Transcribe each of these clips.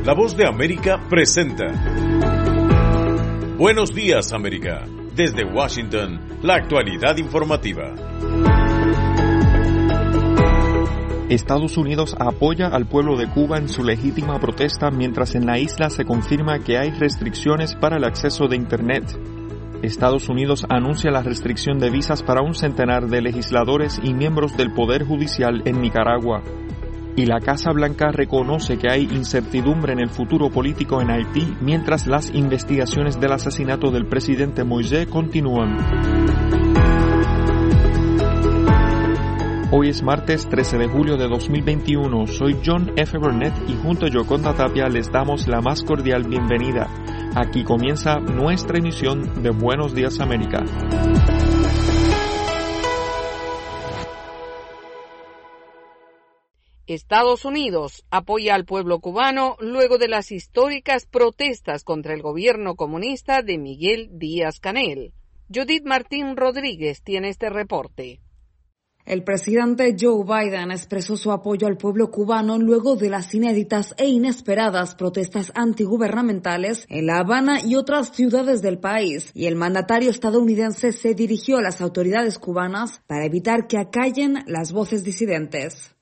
La Voz de América presenta Buenos Días, América. Desde Washington, la actualidad informativa. Estados Unidos apoya al pueblo de Cuba en su legítima protesta mientras en la isla se confirma que hay restricciones para el acceso de Internet. Estados Unidos anuncia la restricción de visas para un centenar de legisladores y miembros del Poder Judicial en Nicaragua. Y la Casa Blanca reconoce que hay incertidumbre en el futuro político en Haití mientras las investigaciones del asesinato del presidente Moïse continúan. Hoy es martes 13 de julio de 2021. Soy John F. Burnett y junto a Yoconda Tapia les damos la más cordial bienvenida. Aquí comienza nuestra emisión de Buenos Días América. Estados Unidos apoya al pueblo cubano luego de las históricas protestas contra el gobierno comunista de Miguel Díaz-Canel. Judith Martín Rodríguez tiene este reporte. El presidente Joe Biden expresó su apoyo al pueblo cubano luego de las inéditas e inesperadas protestas antigubernamentales en La Habana y otras ciudades del país, y el mandatario estadounidense se dirigió a las autoridades cubanas para evitar que acallen las voces disidentes.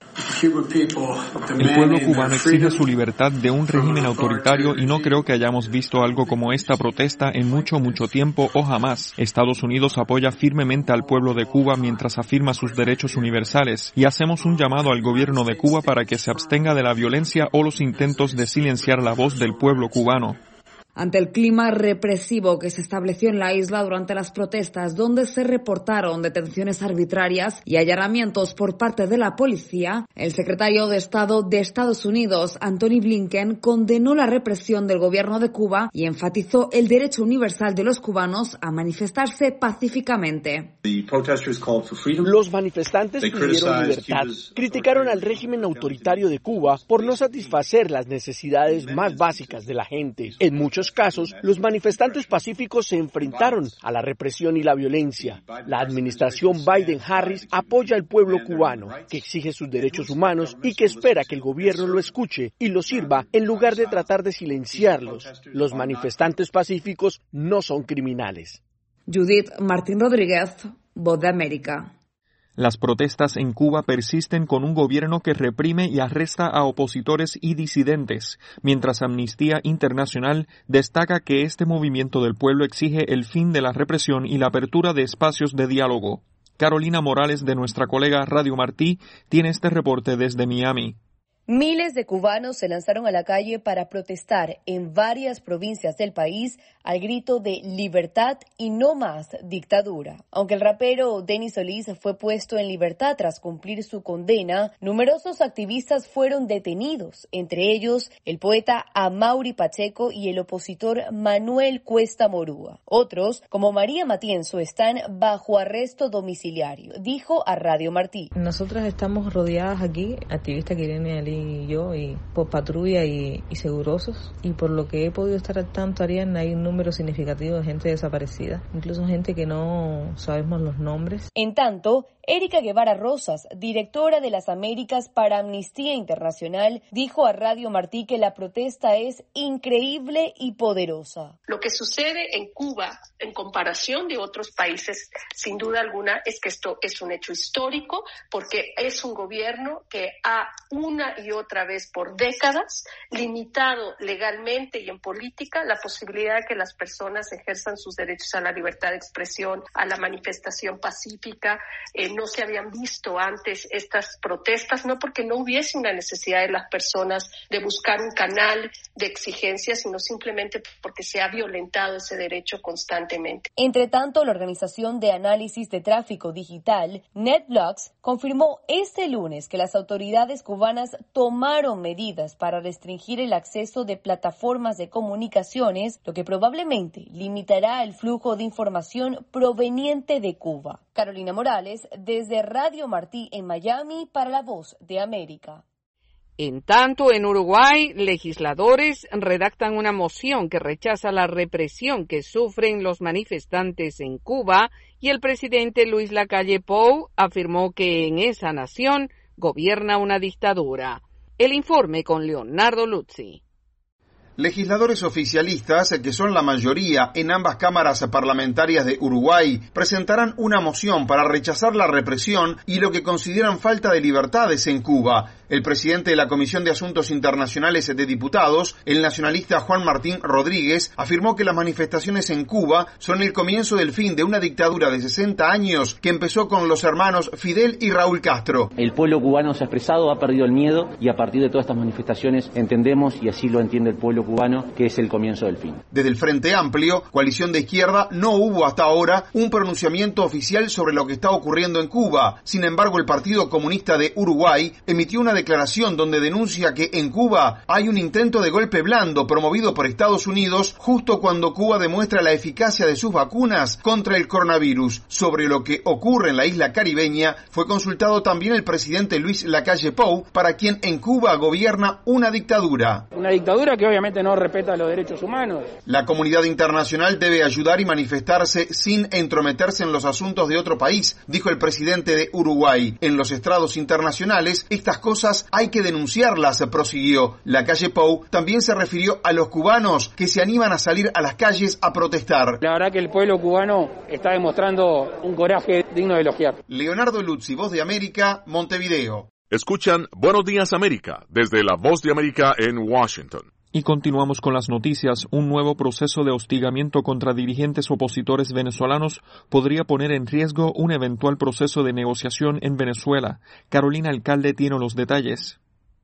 El pueblo cubano exige su libertad de un régimen autoritario y no creo que hayamos visto algo como esta protesta en mucho tiempo o jamás. Estados Unidos apoya firmemente al pueblo de Cuba mientras afirma sus derechos universales y hacemos un llamado al gobierno de Cuba para que se abstenga de la violencia o los intentos de silenciar la voz del pueblo cubano. Ante el clima represivo que se estableció en la isla durante las protestas, donde se reportaron detenciones arbitrarias y allanamientos por parte de la policía, el secretario de Estado de Estados Unidos, Antony Blinken, condenó la represión del gobierno de Cuba y enfatizó el derecho universal de los cubanos a manifestarse pacíficamente. Los manifestantes pidieron libertad, criticaron al régimen autoritario de Cuba por no satisfacer las necesidades más básicas de la gente. En muchos casos, los manifestantes pacíficos se enfrentaron a la represión y la violencia. La administración Biden-Harris apoya al pueblo cubano, que exige sus derechos humanos y que espera que el gobierno lo escuche y lo sirva en lugar de tratar de silenciarlos. Los manifestantes pacíficos no son criminales. Judith Martín Rodríguez, Voz de América. Las protestas en Cuba persisten con un gobierno que reprime y arresta a opositores y disidentes, mientras Amnistía Internacional destaca que este movimiento del pueblo exige el fin de la represión y la apertura de espacios de diálogo. Carolina Morales, de nuestra colega Radio Martí, tiene este reporte desde Miami. Miles de cubanos se lanzaron a la calle para protestar en varias provincias del país al grito de libertad y no más dictadura. Aunque el rapero Denis Solís fue puesto en libertad tras cumplir su condena, numerosos activistas fueron detenidos, entre ellos el poeta Amaury Pacheco y el opositor Manuel Cuesta Morúa. Otros, como María Matienzo, están bajo arresto domiciliario, dijo a Radio Martí. Nosotras estamos rodeadas aquí, activistas Kirene Ali y yo, y por patrulla y segurosos, y por lo que he podido estar al tanto, Ariana, hay un número significativo de gente desaparecida, incluso gente que no sabemos los nombres. En tanto, Erika Guevara Rosas, directora de las Américas para Amnistía Internacional, dijo a Radio Martí que la protesta es increíble y poderosa. Lo que sucede en Cuba, en comparación de otros países, sin duda alguna, es que esto es un hecho histórico, porque es un gobierno que ha una y otra vez por décadas limitado legalmente y en política la posibilidad de que las personas ejerzan sus derechos a la libertad de expresión, a la manifestación pacífica. No se habían visto antes estas protestas, no porque no hubiese una necesidad de las personas de buscar un canal de exigencia, sino simplemente porque se ha violentado ese derecho constantemente. Entre tanto, la Organización de Análisis de Tráfico Digital, NetBlocks, confirmó este lunes que las autoridades cubanas tomaron medidas para restringir el acceso de plataformas de comunicaciones, lo que probablemente limitará el flujo de información proveniente de Cuba. Carolina Morales, desde Radio Martí en Miami, para La Voz de América. En tanto, en Uruguay, legisladores redactan una moción que rechaza la represión que sufren los manifestantes en Cuba y el presidente Luis Lacalle Pou afirmó que en esa nación gobierna una dictadura. El informe con Leonardo Luzzi. Legisladores oficialistas, que son la mayoría en ambas cámaras parlamentarias de Uruguay, presentarán una moción para rechazar la represión y lo que consideran falta de libertades en Cuba. El presidente de la Comisión de Asuntos Internacionales de Diputados, el nacionalista Juan Martín Rodríguez, afirmó que las manifestaciones en Cuba son el comienzo del fin de una dictadura de 60 años que empezó con los hermanos Fidel y Raúl Castro. El pueblo cubano se ha expresado, ha perdido el miedo y a partir de todas estas manifestaciones entendemos, y así lo entiende el pueblo cubano, que es el comienzo del fin. Desde el Frente Amplio, coalición de izquierda, no hubo hasta ahora un pronunciamiento oficial sobre lo que está ocurriendo en Cuba. Sin embargo, el Partido Comunista de Uruguay emitió una declaración donde denuncia que en Cuba hay un intento de golpe blando promovido por Estados Unidos justo cuando Cuba demuestra la eficacia de sus vacunas contra el coronavirus. Sobre lo que ocurre en la isla caribeña fue consultado también el presidente Luis Lacalle Pou, para quien en Cuba gobierna una dictadura. Una dictadura que obviamente no respeta los derechos humanos. La comunidad internacional debe ayudar y manifestarse sin entrometerse en los asuntos de otro país, dijo el presidente de Uruguay. En los estrados internacionales, estas cosas hay que denunciarlas, prosiguió. Lacalle Pou también se refirió a los cubanos que se animan a salir a las calles a protestar. La verdad que el pueblo cubano está demostrando un coraje digno de elogiar. Leonardo Luzzi, Voz de América, Montevideo. Escuchan Buenos Días América desde la Voz de América en Washington. Y continuamos con las noticias. Un nuevo proceso de hostigamiento contra dirigentes opositores venezolanos podría poner en riesgo un eventual proceso de negociación en Venezuela. Carolina Alcalde tiene los detalles.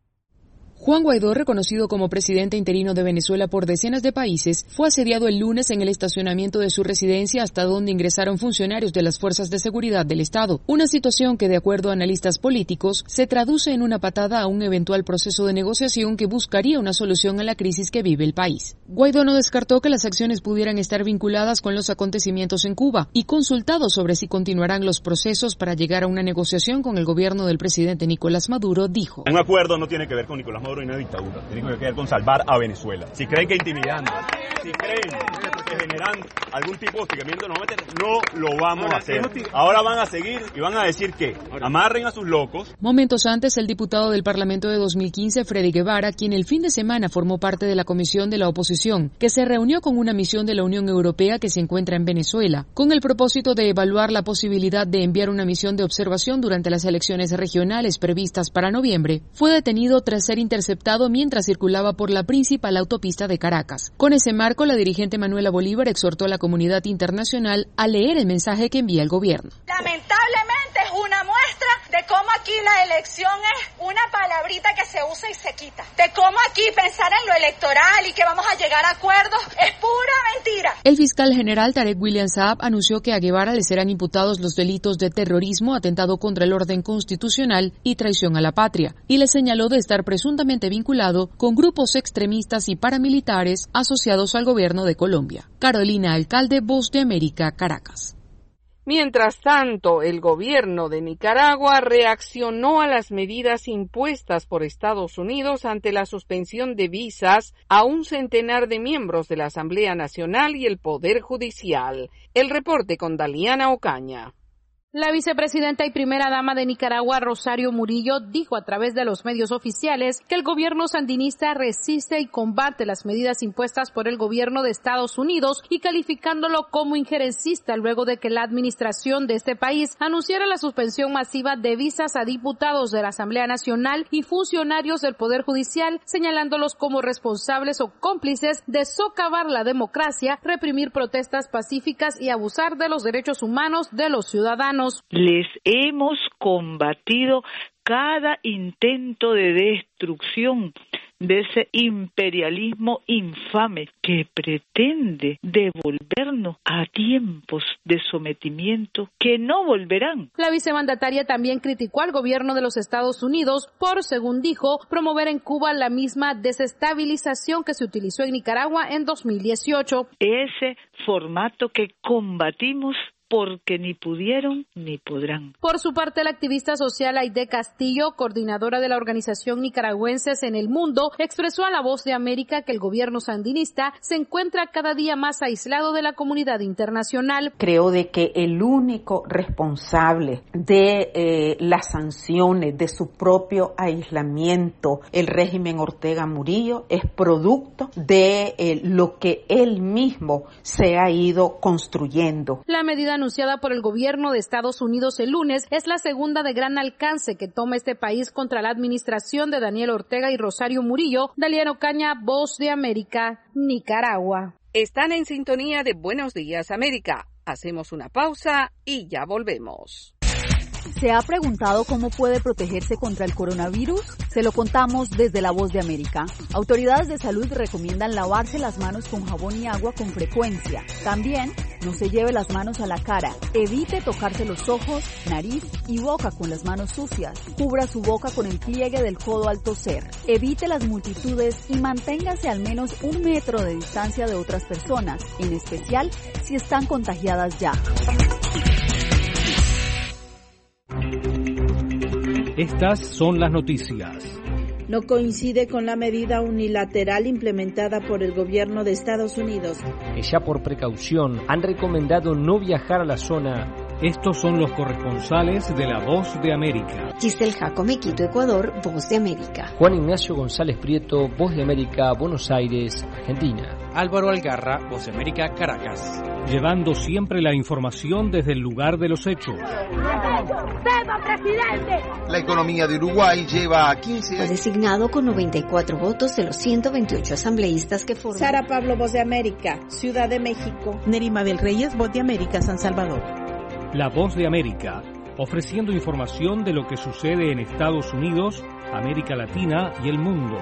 Juan Guaidó, reconocido como presidente interino de Venezuela por decenas de países, fue asediado el lunes en el estacionamiento de su residencia, hasta donde ingresaron funcionarios de las fuerzas de seguridad del Estado. Una situación que, de acuerdo a analistas políticos, se traduce en una patada a un eventual proceso de negociación que buscaría una solución a la crisis que vive el país. Guaidó no descartó que las acciones pudieran estar vinculadas con los acontecimientos en Cuba y, consultado sobre si continuarán los procesos para llegar a una negociación con el gobierno del presidente Nicolás Maduro, dijo: un acuerdo no tiene que ver con Nicolás Maduro y una dictadura, tiene que ver con salvar a Venezuela. Si creen que intimidando, si creen que generando algún tipo de hostigamiento no lo vamos a hacer. Ahora van a seguir y van a decir que amarren a sus locos. Momentos antes, el diputado del Parlamento de 2015, Freddy Guevara, quien el fin de semana formó parte de la comisión de la oposición, que se reunió con una misión de la Unión Europea que se encuentra en Venezuela, con el propósito de evaluar la posibilidad de enviar una misión de observación durante las elecciones regionales previstas para noviembre, fue detenido tras ser interceptado mientras circulaba por la principal autopista de Caracas. Con ese marco, la dirigente Manuela Bolívar exhortó a la comunidad internacional a leer el mensaje que envía el gobierno. Lamentablemente es una muestra de cómo aquí la elección es una palabrita que se usa y se quita. De cómo aquí pensar en lo electoral y que vamos a llegar a acuerdos es pura mentira. El fiscal general Tarek William Saab anunció que a Guevara le serán imputados los delitos de terrorismo, atentado contra el orden constitucional y traición a la patria, y le señaló de estar presuntamente vinculado con grupos extremistas y paramilitares asociados al gobierno de Colombia. Carolina Alcalde, Voz de América, Caracas. Mientras tanto, el gobierno de Nicaragua reaccionó a las medidas impuestas por Estados Unidos ante la suspensión de visas a un centenar de miembros de la Asamblea Nacional y el Poder Judicial. El reporte con Daliana Ocaña. La vicepresidenta y primera dama de Nicaragua, Rosario Murillo, dijo a través de los medios oficiales que el gobierno sandinista resiste y combate las medidas impuestas por el gobierno de Estados Unidos y calificándolo como injerencista luego de que la administración de este país anunciara la suspensión masiva de visas a diputados de la Asamblea Nacional y funcionarios del Poder Judicial, señalándolos como responsables o cómplices de socavar la democracia, reprimir protestas pacíficas y abusar de los derechos humanos de los ciudadanos. Les hemos combatido cada intento de destrucción de ese imperialismo infame que pretende devolvernos a tiempos de sometimiento que no volverán. La vicemandataria también criticó al gobierno de los Estados Unidos por, según dijo, promover en Cuba la misma desestabilización que se utilizó en Nicaragua en 2018. Ese formato que combatimos porque ni pudieron ni podrán. Por su parte, la activista social Aide Castillo, coordinadora de la organización Nicaragüenses en el Mundo, expresó a La Voz de América que el gobierno sandinista se encuentra cada día más aislado de la comunidad internacional. Creo de que el único responsable de las sanciones, de su propio aislamiento, el régimen Ortega Murillo, es producto de lo que él mismo se ha ido construyendo. La medida anunciada por el gobierno de Estados Unidos el lunes es la segunda de gran alcance que toma este país contra la administración de Daniel Ortega y Rosario Murillo. Daliano Ocaña, Voz de América, Nicaragua. Están en sintonía de Buenos Días América. Hacemos una pausa y ya volvemos. ¿Se ha preguntado cómo puede protegerse contra el coronavirus? Se lo contamos desde La Voz de América. Autoridades de salud recomiendan lavarse las manos con jabón y agua con frecuencia. También, no se lleve las manos a la cara. Evite tocarse los ojos, nariz y boca con las manos sucias. Cubra su boca con el pliegue del codo al toser. Evite las multitudes y manténgase al menos 1 metro de distancia de otras personas, en especial si están contagiadas ya. Estas son las noticias. No coincide con la medida unilateral implementada por el gobierno de Estados Unidos. Ya por precaución han recomendado no viajar a la zona. Estos son los corresponsales de La Voz de América. Giselle Jacome, Quito, Ecuador, Voz de América. Juan Ignacio González Prieto, Voz de América, Buenos Aires, Argentina. Álvaro Algarra, Voz de América, Caracas. Llevando siempre la información desde el lugar de los hechos. La economía de Uruguay lleva a 15 Fue designado con 94 votos de los 128 asambleístas que forman. Sara Pablo, Voz de América, Ciudad de México. Nerima del Reyes, Voz de América, San Salvador. La Voz de América, ofreciendo información de lo que sucede en Estados Unidos, América Latina y el mundo.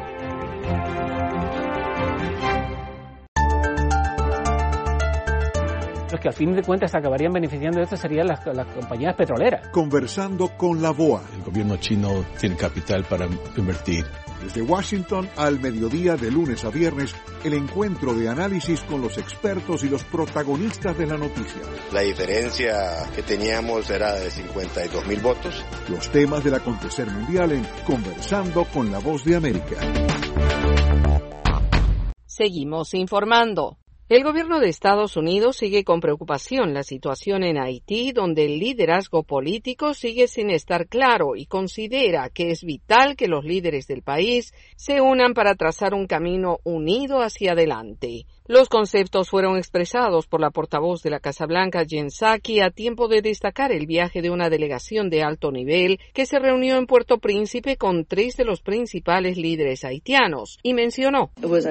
Los que al fin de cuentas acabarían beneficiando de esto serían las compañías petroleras. Conversando con la BOA. El gobierno chino tiene capital para invertir. Desde Washington al mediodía de lunes a viernes, el encuentro de análisis con los expertos y los protagonistas de la noticia. La diferencia que teníamos era de 52,000 votos. Los temas del acontecer mundial en Conversando con la Voz de América. Seguimos informando. El gobierno de Estados Unidos sigue con preocupación la situación en Haití, donde el liderazgo político sigue sin estar claro y considera que es vital que los líderes del país se unan para trazar un camino unido hacia adelante. Los conceptos fueron expresados por la portavoz de la Casa Blanca, Jen Psaki, a tiempo de destacar el viaje de una delegación de alto nivel que se reunió en Puerto Príncipe con 3 de los principales líderes haitianos y mencionó: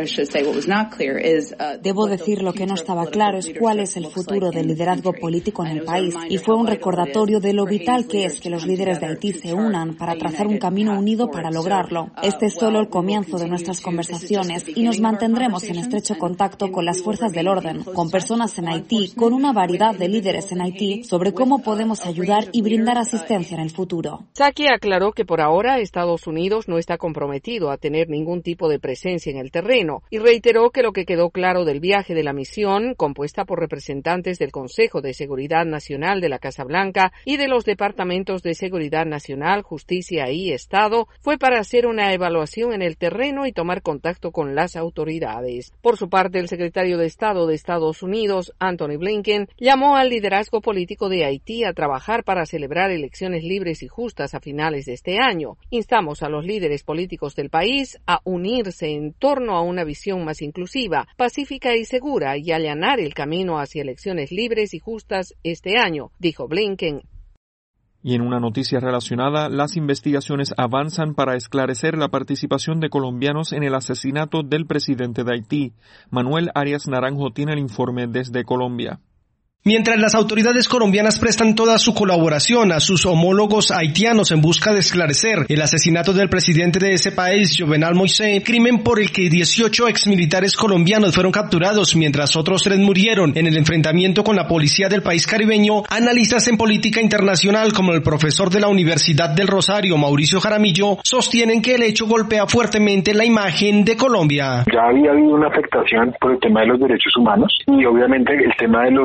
Debo decir, lo que no estaba claro es cuál es el futuro del liderazgo político en el país, y fue un recordatorio de lo vital que es que los líderes de Haití se unan para trazar un camino unido para lograrlo. Este es solo el comienzo de nuestras conversaciones y nos mantendremos en estrecho contacto con las fuerzas del orden, con personas en Haití, con una variedad de líderes en Haití, sobre cómo podemos ayudar y brindar asistencia en el futuro. Psaki aclaró que por ahora Estados Unidos no está comprometido a tener ningún tipo de presencia en el terreno y reiteró que lo que quedó claro del viaje de la misión, compuesta por representantes del Consejo de Seguridad Nacional de la Casa Blanca y de los Departamentos de Seguridad Nacional, Justicia y Estado, fue para hacer una evaluación en el terreno y tomar contacto con las autoridades. Por su parte, el secretario de Estado de Estados Unidos, Anthony Blinken, llamó al liderazgo político de Haití a trabajar para celebrar elecciones libres y justas a finales de este año. Instamos a los líderes políticos del país a unirse en torno a una visión más inclusiva, pacífica y segura y allanar el camino hacia elecciones libres y justas este año, dijo Blinken. Y en una noticia relacionada, las investigaciones avanzan para esclarecer la participación de colombianos en el asesinato del presidente de Haití. Manuel Arias Naranjo tiene el informe desde Colombia. Mientras las autoridades colombianas prestan toda su colaboración a sus homólogos haitianos en busca de esclarecer el asesinato del presidente de ese país, Jovenel Moïse, crimen por el que 18 exmilitares colombianos fueron capturados mientras otros 3 murieron en el enfrentamiento con la policía del país caribeño, analistas en política internacional como el profesor de la Universidad del Rosario, Mauricio Jaramillo, sostienen que el hecho golpea fuertemente la imagen de Colombia. Ya había habido una afectación por el tema de los derechos humanos y obviamente el tema de los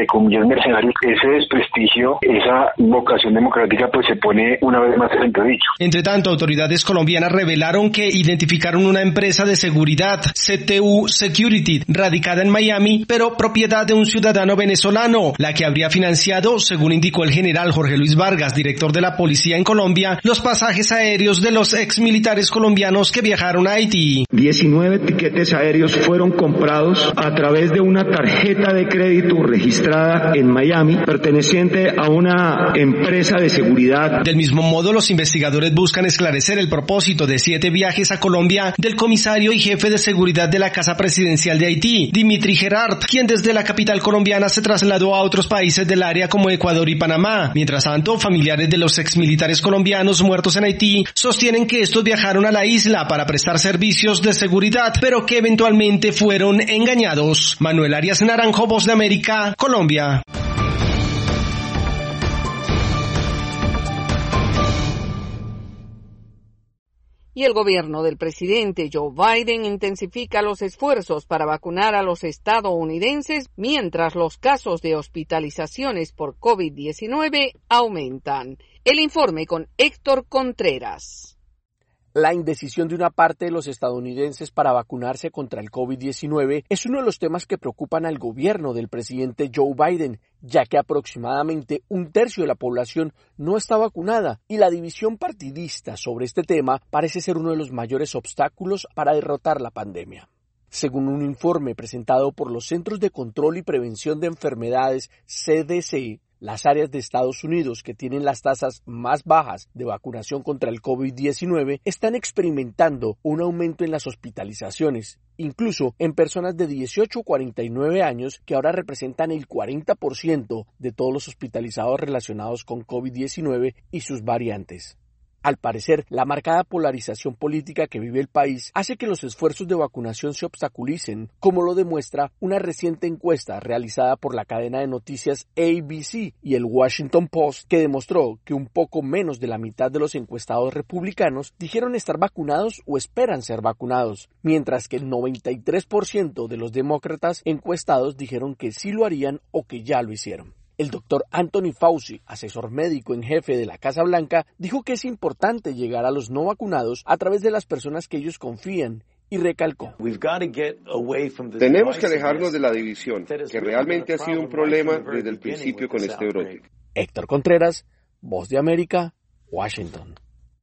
entre comillas, mercenarios, ese desprestigio, esa vocación democrática, pues se pone una vez más en entredicho. Entre tanto, autoridades colombianas revelaron que identificaron una empresa de seguridad, CTU Security, radicada en Miami, pero propiedad de un ciudadano venezolano, la que habría financiado, según indicó el general Jorge Luis Vargas, director de la policía en Colombia, los pasajes aéreos de los exmilitares colombianos que viajaron a Haití. 19 tiquetes aéreos fueron comprados a través de una tarjeta de crédito registrada en Miami, perteneciente a una empresa de seguridad. Del mismo modo, los investigadores buscan esclarecer el propósito de 7 viajes a Colombia del comisario y jefe de seguridad de la Casa Presidencial de Haití, Dimitri Gerard, quien desde la capital colombiana se trasladó a otros países del área como Ecuador y Panamá. Mientras tanto, familiares de los exmilitares colombianos muertos en Haití sostienen que estos viajaron a la isla para prestar servicios de seguridad, pero que eventualmente fueron engañados. Manuel Arias Naranjo, Voz de América, Colombia. Y el gobierno del presidente Joe Biden intensifica los esfuerzos para vacunar a los estadounidenses mientras los casos de hospitalizaciones por COVID-19 aumentan. El informe con Héctor Contreras. La indecisión de una parte de los estadounidenses para vacunarse contra el COVID-19 es uno de los temas que preocupan al gobierno del presidente Joe Biden, ya que aproximadamente un tercio de la población no está vacunada y la división partidista sobre este tema parece ser uno de los mayores obstáculos para derrotar la pandemia. Según un informe presentado por los Centros de Control y Prevención de Enfermedades, CDC, las áreas de Estados Unidos que tienen las tasas más bajas de vacunación contra el COVID-19 están experimentando un aumento en las hospitalizaciones, incluso en personas de 18 a 49 años que ahora representan el 40% de todos los hospitalizados relacionados con COVID-19 y sus variantes. Al parecer, la marcada polarización política que vive el país hace que los esfuerzos de vacunación se obstaculicen, como lo demuestra una reciente encuesta realizada por la cadena de noticias ABC y el Washington Post, que demostró que un poco menos de la mitad de los encuestados republicanos dijeron estar vacunados o esperan ser vacunados, mientras que el 93% de los demócratas encuestados dijeron que sí lo harían o que ya lo hicieron. El doctor Anthony Fauci, asesor médico en jefe de la Casa Blanca, dijo que es importante llegar a los no vacunados a través de las personas que ellos confían y recalcó: tenemos que alejarnos de la división, que realmente ha sido un problema desde el principio con este brote. Héctor Contreras, Voz de América, Washington.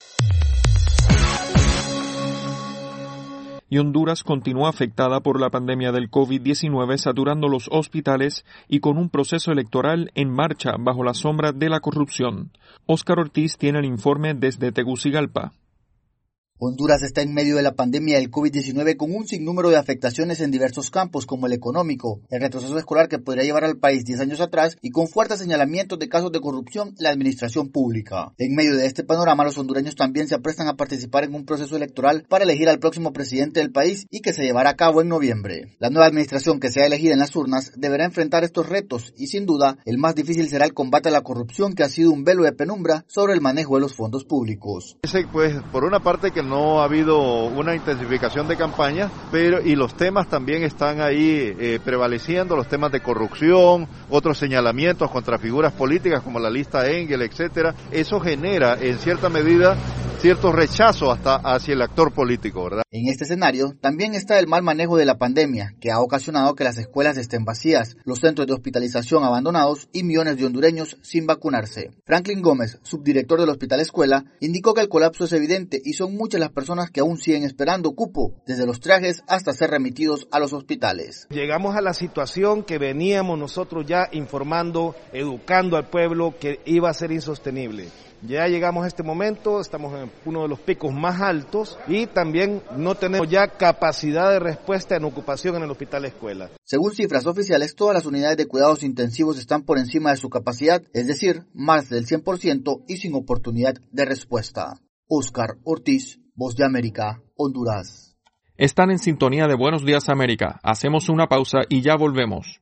Y Honduras continúa afectada por la pandemia del COVID-19, saturando los hospitales y con un proceso electoral en marcha bajo la sombra de la corrupción. Óscar Ortiz tiene el informe desde Tegucigalpa. Honduras está en medio de la pandemia del COVID-19 con un sinnúmero de afectaciones en diversos campos, como el económico, el retroceso escolar que podría llevar al país 10 años atrás y con fuertes señalamientos de casos de corrupción en la administración pública. En medio de este panorama, los hondureños también se aprestan a participar en un proceso electoral para elegir al próximo presidente del país y que se llevará a cabo en noviembre. La nueva administración que sea elegida en las urnas deberá enfrentar estos retos y, sin duda, el más difícil será el combate a la corrupción, que ha sido un velo de penumbra sobre el manejo de los fondos públicos. Pues, por una parte que no ha habido una intensificación de campaña, y los temas también están ahí prevaleciendo, los temas de corrupción, otros señalamientos contra figuras políticas como la lista Engel, etcétera. Eso genera en cierta medida cierto rechazo hasta hacia el actor político, ¿verdad? En este escenario también está el mal manejo de la pandemia, que ha ocasionado que las escuelas estén vacías, los centros de hospitalización abandonados y millones de hondureños sin vacunarse. Franklin Gómez, subdirector del Hospital Escuela, indicó que el colapso es evidente y son muchas las personas que aún siguen esperando cupo, desde los trajes hasta ser remitidos a los hospitales. Llegamos a la situación que veníamos nosotros ya informando, educando al pueblo que iba a ser insostenible. Ya llegamos a este momento, estamos en uno de los picos más altos y también no tenemos ya capacidad de respuesta en ocupación en el Hospital Escuela. Según cifras oficiales, todas las unidades de cuidados intensivos están por encima de su capacidad, es decir, más del 100% y sin oportunidad de respuesta. Óscar Ortiz, Voz de América, Honduras. Están en sintonía de Buenos Días América. Hacemos una pausa y ya volvemos.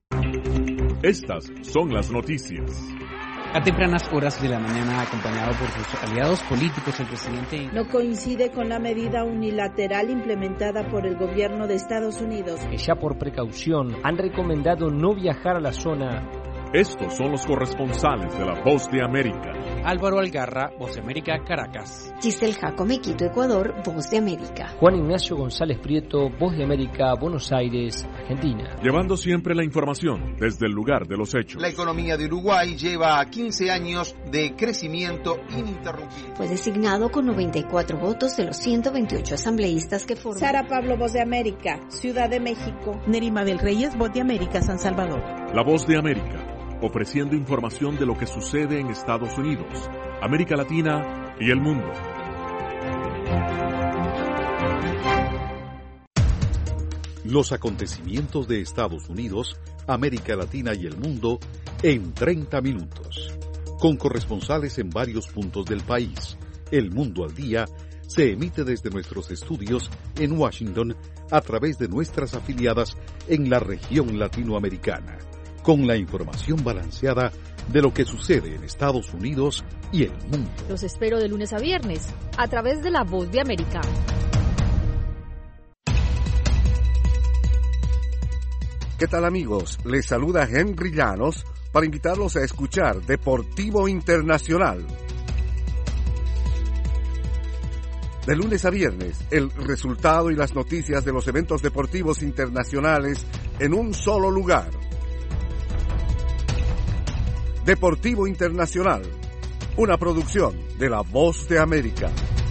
Estas son las noticias. A tempranas horas de la mañana, acompañado por sus aliados políticos, el presidente no coincide con la medida unilateral implementada por el gobierno de Estados Unidos, que ya por precaución han recomendado no viajar a la zona. Estos son los corresponsales de La Voz de América. Álvaro Algarra, Voz de América, Caracas. Giselle Jacome, Quito, Ecuador, Voz de América. Juan Ignacio González Prieto, Voz de América, Buenos Aires, Argentina. Llevando siempre la información desde el lugar de los hechos. La economía de Uruguay lleva 15 años de crecimiento ininterrumpido. Fue designado con 94 votos de los 128 asambleístas que forman. Sara Pablo, Voz de América, Ciudad de México. Nerima del Reyes, Voz de América, San Salvador. La Voz de América, ofreciendo información de lo que sucede en Estados Unidos, América Latina y el mundo. Los acontecimientos de Estados Unidos, América Latina y el mundo en 30 minutos. Con corresponsales en varios puntos del país. El Mundo al Día se emite desde nuestros estudios en Washington a través de nuestras afiliadas en la región latinoamericana, con la información balanceada de lo que sucede en Estados Unidos y el mundo. Los espero de lunes a viernes, a través de La Voz de América. ¿Qué tal, amigos? Les saluda Henry Llanos para invitarlos a escuchar Deportivo Internacional. De lunes a viernes, el resultado y las noticias de los eventos deportivos internacionales en un solo lugar. Deportivo Internacional, una producción de La Voz de América.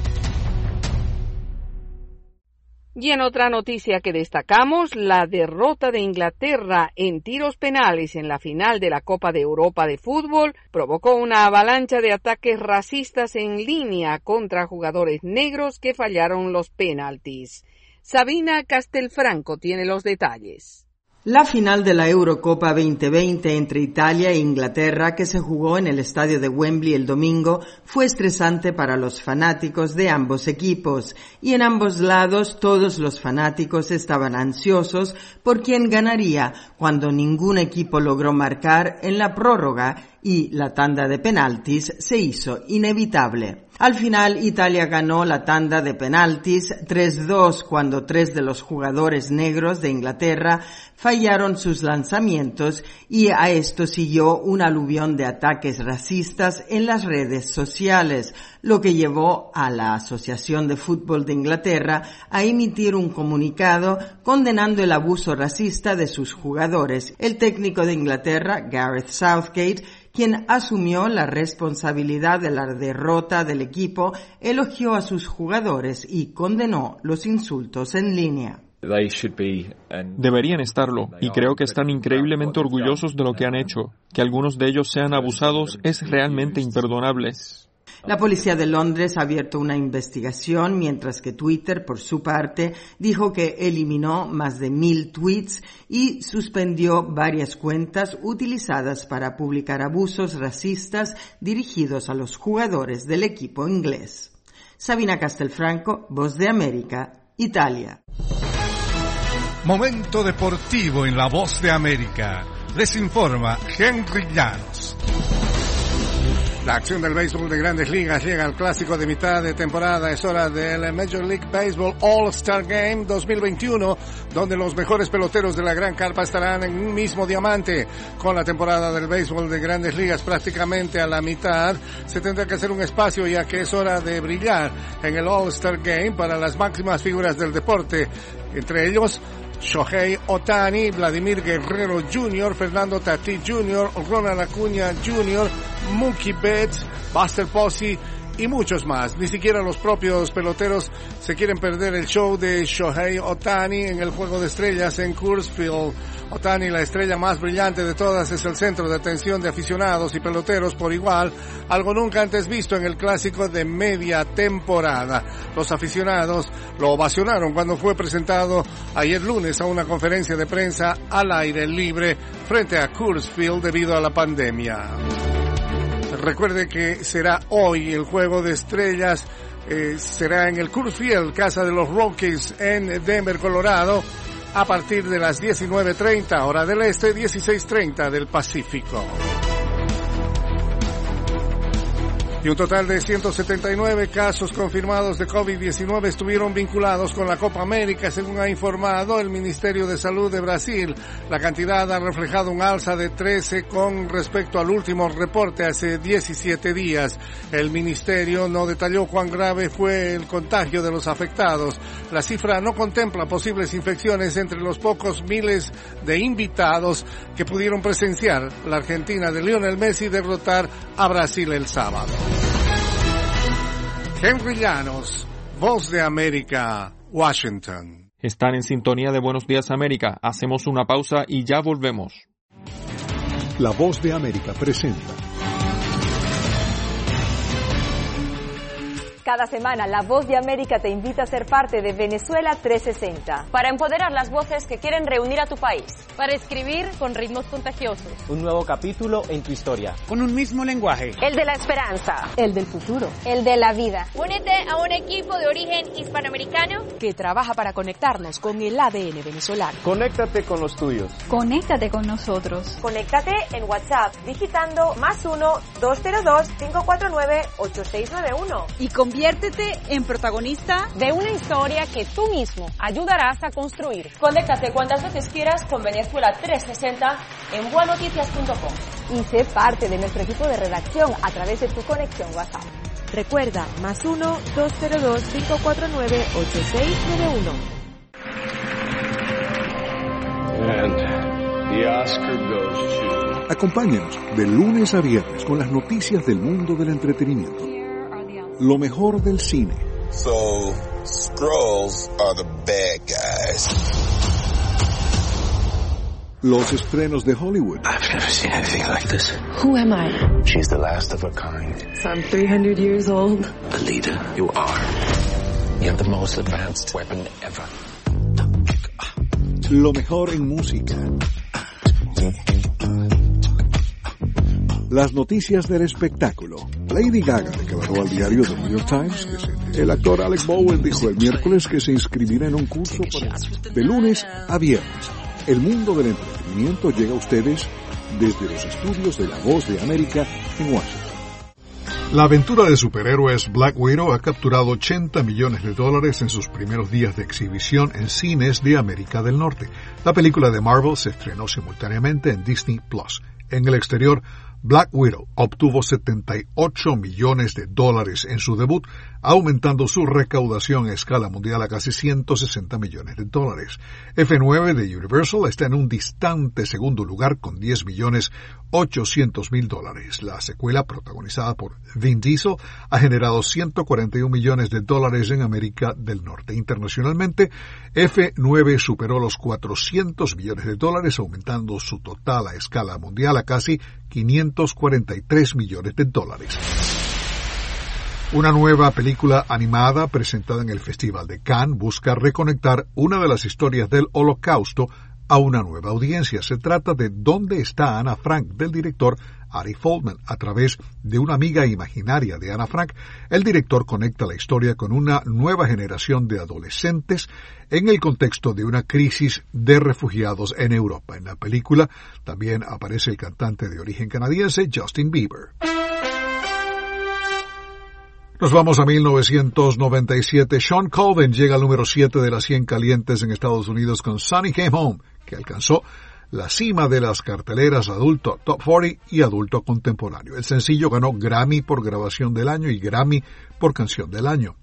Y en otra noticia que destacamos, la derrota de Inglaterra en tiros penales en la final de la Copa de Europa de fútbol provocó una avalancha de ataques racistas en línea contra jugadores negros que fallaron los penaltis. Sabina Castelfranco tiene los detalles. La final de la Eurocopa 2020 entre Italia e Inglaterra, que se jugó en el estadio de Wembley el domingo, fue estresante para los fanáticos de ambos equipos, y en ambos lados todos los fanáticos estaban ansiosos por quién ganaría cuando ningún equipo logró marcar en la prórroga y la tanda de penaltis se hizo inevitable. Al final, Italia ganó la tanda de penaltis 3-2 cuando 3 de los jugadores negros de Inglaterra fallaron sus lanzamientos, y a esto siguió un aluvión de ataques racistas en las redes sociales, lo que llevó a la Asociación de Fútbol de Inglaterra a emitir un comunicado condenando el abuso racista de sus jugadores. El técnico de Inglaterra, Gareth Southgate, quien asumió la responsabilidad de la derrota del equipo, elogió a sus jugadores y condenó los insultos en línea. Deberían estarlo, y creo que están increíblemente orgullosos de lo que han hecho. Que algunos de ellos sean abusados es realmente imperdonable. La policía de Londres ha abierto una investigación, mientras que Twitter, por su parte, dijo que eliminó más de 1,000 tweets y suspendió varias cuentas utilizadas para publicar abusos racistas dirigidos a los jugadores del equipo inglés. Sabina Castelfranco, Voz de América, Italia. Momento deportivo en La Voz de América. Les informa Henry Llanos. La acción del béisbol de Grandes Ligas llega al clásico de mitad de temporada. Es hora del Major League Baseball All-Star Game 2021, donde los mejores peloteros de la Gran Carpa estarán en un mismo diamante. Con la temporada del béisbol de Grandes Ligas prácticamente a la mitad, se tendrá que hacer un espacio, ya que es hora de brillar en el All-Star Game para las máximas figuras del deporte. Entre ellos, Shohei Ohtani, Vladimir Guerrero Jr., Fernando Tatis Jr., Ronald Acuña Jr., Mookie Betts, Buster Posey y muchos más. Ni siquiera los propios peloteros se quieren perder el show de Shohei Ohtani en el Juego de Estrellas en Coors Field. Ohtani, la estrella más brillante de todas, es el centro de atención de aficionados y peloteros por igual, algo nunca antes visto en el clásico de media temporada. Los aficionados lo ovacionaron cuando fue presentado ayer lunes a una conferencia de prensa al aire libre frente a Coors Field debido a la pandemia. Recuerde que será hoy el Juego de Estrellas, será en el Coors Field, casa de los Rockies en Denver, Colorado, a partir de las 19:30 hora del este, 16:30 del Pacífico. Y un total de 179 casos confirmados de COVID-19 estuvieron vinculados con la Copa América, según ha informado el Ministerio de Salud de Brasil. La cantidad ha reflejado un alza de 13 con respecto al último reporte hace 17 días. El ministerio no detalló cuán grave fue el contagio de los afectados. La cifra no contempla posibles infecciones entre los pocos miles de invitados que pudieron presenciar la Argentina de Lionel Messi derrotar a Brasil el sábado. Henry Llanos, Voz de América, Washington. Están en sintonía de Buenos Días América. Hacemos una pausa y ya volvemos. La Voz de América presenta. Cada semana, La Voz de América te invita a ser parte de Venezuela 360. Para empoderar las voces que quieren reunir a tu país. Para escribir con ritmos contagiosos. Un nuevo capítulo en tu historia. Con un mismo lenguaje. El de la esperanza. El del futuro. El de la vida. Únete a un equipo de origen hispanoamericano que trabaja para conectarnos con el ADN venezolano. Conéctate con los tuyos. Conéctate con nosotros. Conéctate en WhatsApp digitando +1-202-549-8691. Y conviértete en protagonista de una historia que tú mismo ayudarás a construir. Conéctate cuantas veces quieras con Venezuela 360 en buenoticias.com. Y sé parte de nuestro equipo de redacción a través de tu conexión WhatsApp. Recuerda, +1-202-549-8691. And the Oscar goes to... Acompáñenos de lunes a viernes con las noticias del mundo del entretenimiento. Lo mejor del cine. So, Skrulls are the bad guys. Los estrenos de Hollywood. I've never seen anything like this. Who am I? She's the last of her kind. So I'm 300 years old. The leader you are. You have the most advanced weapon ever. Lo mejor en música. Las noticias del espectáculo. Lady Gaga declaró al diario The New York Times que el actor Alec Baldwin dijo el miércoles que se inscribirá en un curso de lunes a viernes. El mundo del entretenimiento llega a ustedes desde los estudios de La Voz de América en Washington. La aventura de superhéroes Black Widow ha capturado $80 millones en sus primeros días de exhibición en cines de América del Norte. La película de Marvel se estrenó simultáneamente en Disney Plus. En el exterior, Black Widow obtuvo $78 millones en su debut, aumentando su recaudación a escala mundial a casi $160 millones. F9 de Universal está en un distante segundo lugar con $10.8 millones. La secuela, protagonizada por Vin Diesel, ha generado $141 millones en América del Norte. Internacionalmente, F9 superó los $400 millones, aumentando su total a escala mundial a casi $543 millones. Una nueva película animada presentada en el Festival de Cannes busca reconectar una de las historias del Holocausto a una nueva audiencia. Se trata de ¿Dónde está Ana Frank?, del director Ari Feldman. A través de una amiga imaginaria de Ana Frank, el director conecta la historia con una nueva generación de adolescentes en el contexto de una crisis de refugiados en Europa. En la película también aparece el cantante de origen canadiense Justin Bieber. Nos vamos a 1997. Sean Colvin llega al número 7 de las 100 calientes en Estados Unidos con Sunny Came Home, que alcanzó la cima de las carteleras adulto Top 40 y adulto contemporáneo. El sencillo ganó Grammy por grabación del año y Grammy por canción del año.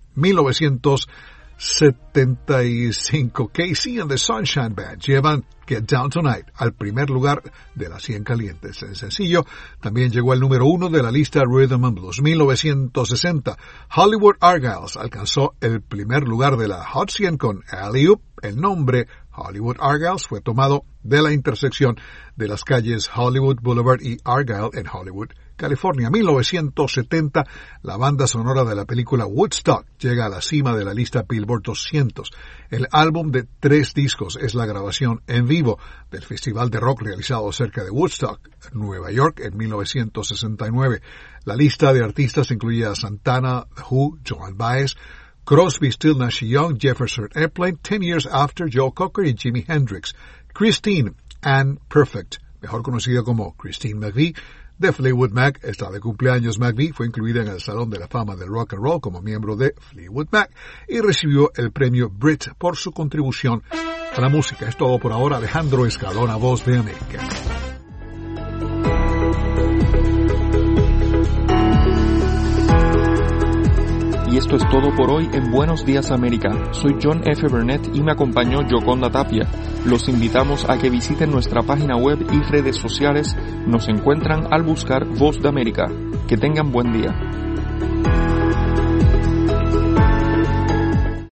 1975. KC and the Sunshine Band llevan Get Down Tonight al primer lugar de las 100 calientes. El sencillo también llegó al número 1 de la lista Rhythm and Blues. 1960. Hollywood Argyles alcanzó el primer lugar de la Hot 100 con Alley Oop. El nombre Hollywood Argyles fue tomado de la intersección de las calles Hollywood Boulevard y Argyle en Hollywood, California. 1970, la banda sonora de la película Woodstock llega a la cima de la lista Billboard 200. El álbum de 3 discos es la grabación en vivo del festival de rock realizado cerca de Woodstock, Nueva York, en 1969. La lista de artistas incluye a Santana, The Who, Joan Baez, Crosby, Still, Nash Young, Jefferson Airplane, 10 Years After, Joe Cocker y Jimi Hendrix. Christine Ann Perfect, mejor conocida como Christine McVie, de Fleetwood Mac. Está de cumpleaños McVie, fue incluida en el Salón de la Fama del Rock and Roll como miembro de Fleetwood Mac y recibió el premio Brit por su contribución a la música. Es todo por ahora. Alejandro Escalona, Voz de América. Y esto es todo por hoy en Buenos Días América. Soy John F. Burnett y me acompañó Yoconda Tapia. Los invitamos a que visiten nuestra página web y redes sociales. Nos encuentran al buscar Voz de América. Que tengan buen día.